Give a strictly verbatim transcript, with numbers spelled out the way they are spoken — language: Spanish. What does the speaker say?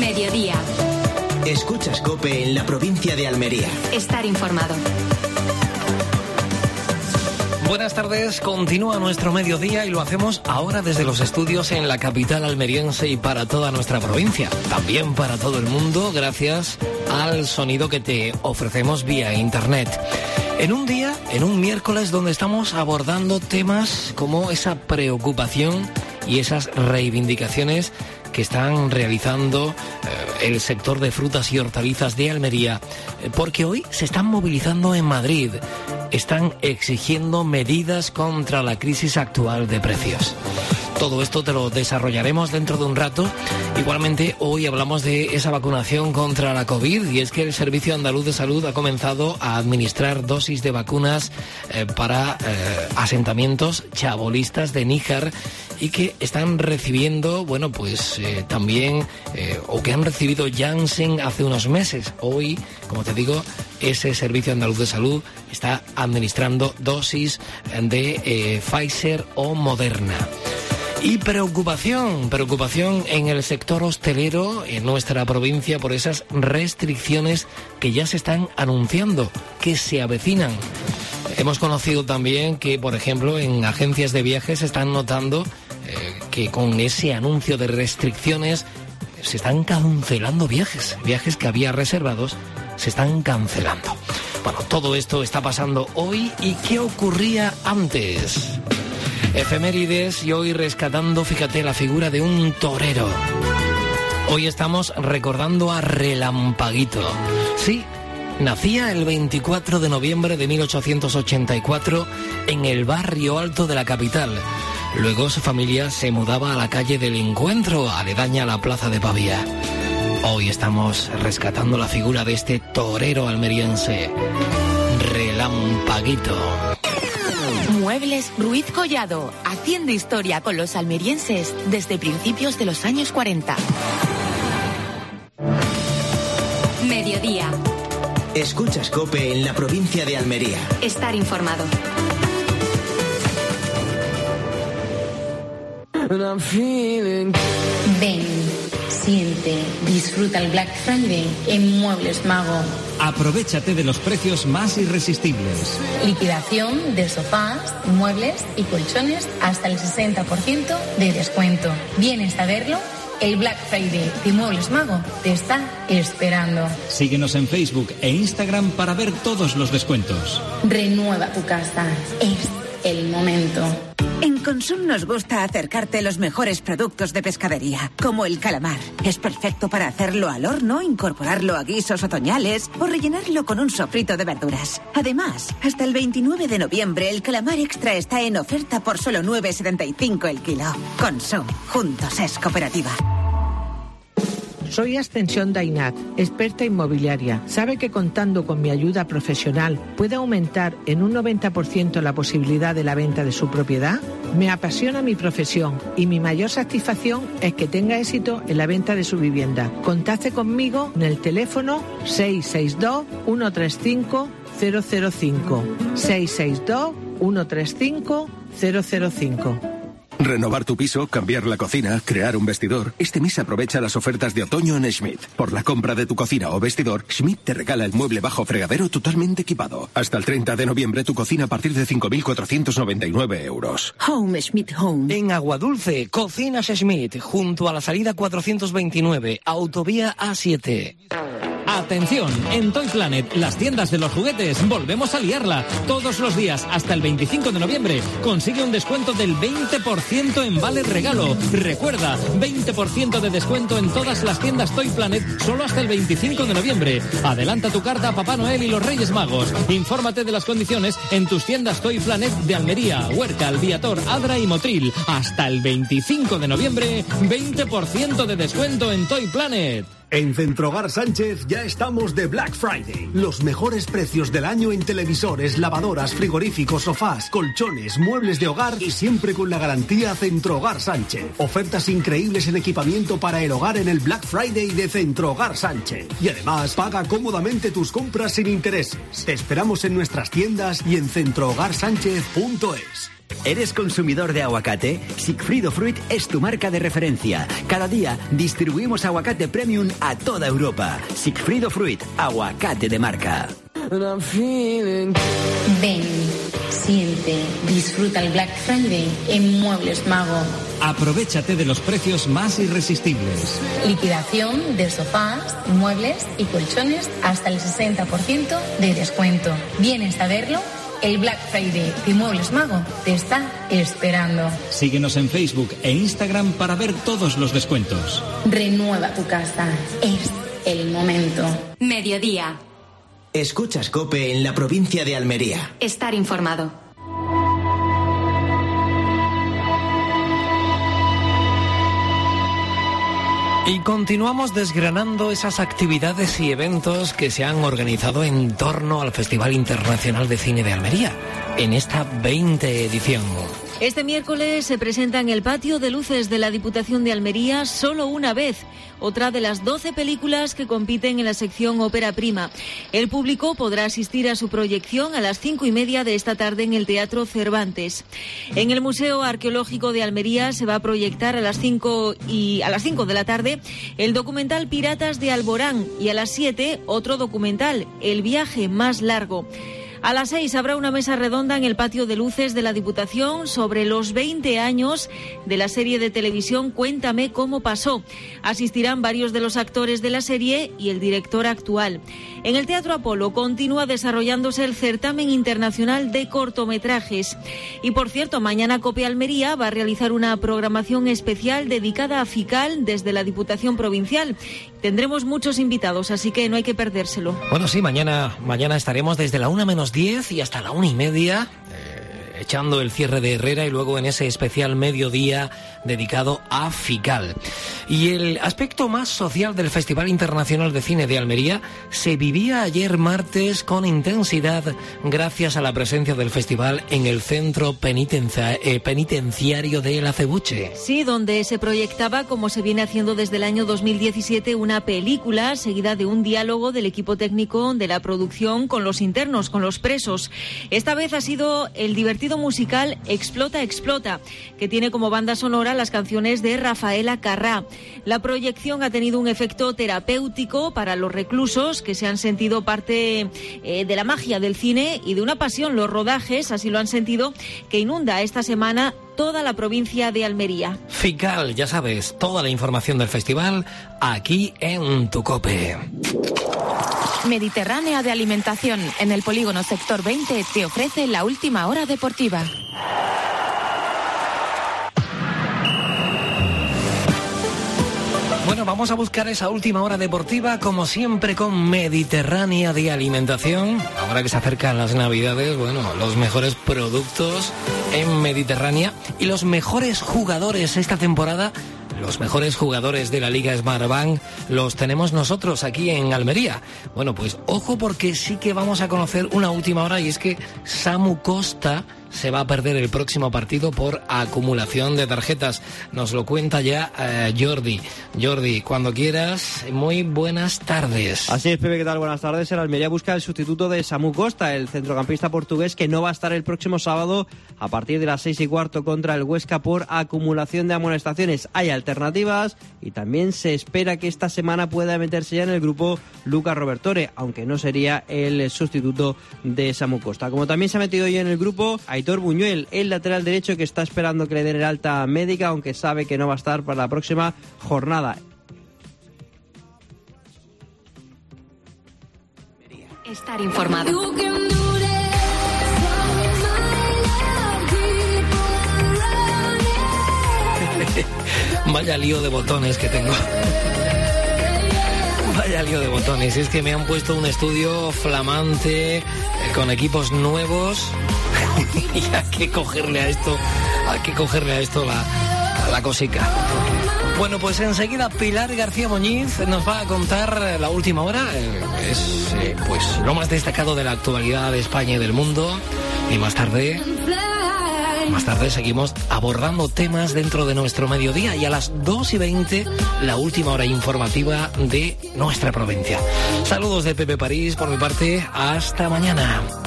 Mediodía. Escuchas COPE en la provincia de Almería. Estar informado. Buenas tardes, continúa nuestro mediodía y lo hacemos ahora desde los estudios en la capital almeriense y para toda nuestra provincia. También para todo el mundo, gracias al sonido que te ofrecemos vía internet. En un día, en un miércoles donde estamos abordando temas como esa preocupación y esas reivindicaciones que están realizando eh, el sector de frutas y hortalizas de Almería, eh, porque hoy se están movilizando en Madrid, están exigiendo medidas contra la crisis actual de precios. Todo esto te lo desarrollaremos dentro de un rato. Igualmente, hoy hablamos de esa vacunación contra la COVID y es que el Servicio Andaluz de Salud ha comenzado a administrar dosis de vacunas eh, para eh, asentamientos chabolistas de Níjar y que están recibiendo, bueno, pues eh, también, eh, o que han recibido Janssen hace unos meses. Hoy, como te digo, ese Servicio Andaluz de Salud está administrando dosis de eh, Pfizer o Moderna. Y preocupación, preocupación en el sector hostelero en nuestra provincia por esas restricciones que ya se están anunciando, que se avecinan. Hemos conocido también que, por ejemplo, en agencias de viajes se están notando eh, que con ese anuncio de restricciones se están cancelando viajes, viajes que había reservados se están cancelando. Bueno, todo esto está pasando hoy. ¿Y qué ocurría antes? Efemérides y hoy rescatando, fíjate, la figura de un torero. Hoy estamos recordando a Relampaguito. Sí, nacía el veinticuatro de noviembre de mil ochocientos ochenta y cuatro en el barrio alto de la capital. Luego su familia se mudaba a la calle del Encuentro, aledaña a la plaza de Pavía. Hoy estamos rescatando la figura de este torero almeriense, Relampaguito. Muebles Ruiz Collado, haciendo historia con los almerienses desde principios de los años cuarenta. Mediodía. Escuchas COPE en la provincia de Almería. Estar informado. Ven, siente, disfruta el Black Friday en Muebles Mago. Aprovechate de los precios más irresistibles. Liquidación de sofás, muebles y colchones hasta el sesenta por ciento de descuento. ¿Vienes a verlo? El Black Friday de Muebles Mago te está esperando. Síguenos en Facebook e Instagram para ver todos los descuentos. Renueva tu casa. Es el momento. En Consum nos gusta acercarte los mejores productos de pescadería, como el calamar. Es perfecto para hacerlo al horno, incorporarlo a guisos otoñales o rellenarlo con un sofrito de verduras. Además, hasta el veintinueve de noviembre el calamar extra está en oferta por solo nueve setenta y cinco el kilo. Consum, juntos es cooperativa. Soy Ascensión Dainat, experta inmobiliaria. ¿Sabe que contando con mi ayuda profesional puede aumentar en un noventa por ciento la posibilidad de la venta de su propiedad? Me apasiona mi profesión y mi mayor satisfacción es que tenga éxito en la venta de su vivienda. Contacte conmigo en el teléfono seis seis dos, uno tres cinco, cero cero cinco. seis seis dos, uno tres cinco, cero cero cinco. Renovar tu piso, cambiar la cocina, crear un vestidor. Este mes aprovecha las ofertas de otoño en Schmidt. Por la compra de tu cocina o vestidor, Schmidt te regala el mueble bajo fregadero totalmente equipado. Hasta el treinta de noviembre tu cocina a partir de cinco mil cuatrocientos noventa y nueve euros. Home Schmidt Home. En Aguadulce, Cocinas Schmidt, junto a la salida cuatrocientos veintinueve, autovía A siete. Atención, en Toy Planet, las tiendas de los juguetes, volvemos a liarla. Todos los días hasta el veinticinco de noviembre consigue un descuento del veinte por ciento en vale regalo. Recuerda, veinte por ciento de descuento en todas las tiendas Toy Planet solo hasta el veinticinco de noviembre. Adelanta tu carta a Papá Noel y los Reyes Magos. Infórmate de las condiciones en tus tiendas Toy Planet de Almería, Huércal, Viator, Adra y Motril. Hasta el veinticinco de noviembre, veinte por ciento de descuento en Toy Planet. En Centrogar Sánchez ya estamos de Black Friday. Los mejores precios del año en televisores, lavadoras, frigoríficos, sofás, colchones, muebles de hogar y siempre con la garantía Centrogar Sánchez. Ofertas increíbles en equipamiento para el hogar en el Black Friday de Centrogar Sánchez. Y además, paga cómodamente tus compras sin intereses. Te esperamos en nuestras tiendas y en centrogar sánchez punto es. ¿Eres consumidor de aguacate? Sigfrido Fruit es tu marca de referencia. Cada día distribuimos aguacate premium a toda Europa. Sigfrido Fruit, aguacate de marca. Ven, siente, disfruta el Black Friday en Muebles Mago. Aprovechate de los precios más irresistibles. Liquidación de sofás, muebles y colchones hasta el sesenta por ciento de descuento. ¿Vienes a verlo? El Black Friday de Muebles Mago te está esperando. Síguenos en Facebook e Instagram para ver todos los descuentos. Renueva tu casa. Es el momento. Mediodía. Escuchas COPE en la provincia de Almería. Estar informado. Y continuamos desgranando esas actividades y eventos que se han organizado en torno al Festival Internacional de Cine de Almería, en esta veinte edición. Este miércoles se presenta en el patio de luces de la Diputación de Almería Solo una vez, otra de las doce películas que compiten en la sección Ópera Prima. El público podrá asistir a su proyección a las cinco y media de esta tarde en el Teatro Cervantes. En el Museo Arqueológico de Almería se va a proyectar a las cinco y a las cinco de la tarde el documental Piratas de Alborán y a las siete otro documental, El viaje más largo. A las seis habrá una mesa redonda en el patio de luces de la Diputación sobre los veinte años de la serie de televisión Cuéntame cómo pasó. Asistirán varios de los actores de la serie y el director actual. En el Teatro Apolo continúa desarrollándose el certamen internacional de cortometrajes. Y por cierto, mañana COPE Almería va a realizar una programación especial dedicada a FICAL desde la Diputación Provincial. Tendremos muchos invitados, así que no hay que perdérselo. Bueno, sí, mañana, mañana estaremos desde la una menos diez y hasta la una y media, eh, echando el cierre de Herrera y luego en ese especial mediodía dedicado a FICAL. Y el aspecto más social del Festival Internacional de Cine de Almería se vivía ayer martes con intensidad gracias a la presencia del festival en el centro penitencia- eh, penitenciario de El Acebuche. Sí, donde se proyectaba, como se viene haciendo desde el año dos mil diecisiete, una película seguida de un diálogo del equipo técnico de la producción con los internos, con los presos. Esta vez ha sido el divertido musical Explota, Explota, que tiene como banda sonora las canciones de Rafaela Carrà. La proyección ha tenido un efecto terapéutico para los reclusos que se han sentido parte eh, de la magia del cine y de una pasión, los rodajes, así lo han sentido, que inunda esta semana toda la provincia de Almería. FICAL, ya sabes, toda la información del festival aquí en tu COPE. Mediterránea de Alimentación, en el polígono Sector veinte, te ofrece la última hora deportiva. Bueno, vamos a buscar esa última hora deportiva, como siempre, con Mediterránea de Alimentación. Ahora que se acercan las Navidades, bueno, los mejores productos en Mediterránea y los mejores jugadores esta temporada. Los mejores jugadores de la Liga Smartbank los tenemos nosotros aquí en Almería. Bueno, pues ojo, porque sí que vamos a conocer una última hora, y es que Samu Costa se va a perder el próximo partido por acumulación de tarjetas. Nos lo cuenta ya eh, Jordi. Jordi, cuando quieras, muy buenas tardes. Así es, Pepe, ¿qué tal? Buenas tardes. El Almería busca el sustituto de Samu Costa, el centrocampista portugués que no va a estar el próximo sábado a partir de las seis y cuarto contra el Huesca por acumulación de amonestaciones. Hay alternativas y también se espera que esta semana pueda meterse ya en el grupo Lucas Robertore, aunque no sería el sustituto de Samu Costa. Como también se ha metido hoy en el grupo Aitor Buñuel, el lateral derecho que está esperando que le den el alta médica, aunque sabe que no va a estar para la próxima jornada. Estar informado. Vaya lío de botones que tengo. Vaya lío de botones. Es que me han puesto un estudio flamante eh, con equipos nuevos y hay que cogerle a esto, hay que cogerle a esto la, la cosica. Bueno, pues enseguida Pilar García Muñiz nos va a contar la última hora. Eh, es eh, pues lo más destacado de la actualidad de España y del mundo. Y más tarde... Más tarde seguimos abordando temas dentro de nuestro mediodía, y a las dos y veinte la última hora informativa de nuestra provincia. Saludos de Pepe París por mi parte, hasta mañana.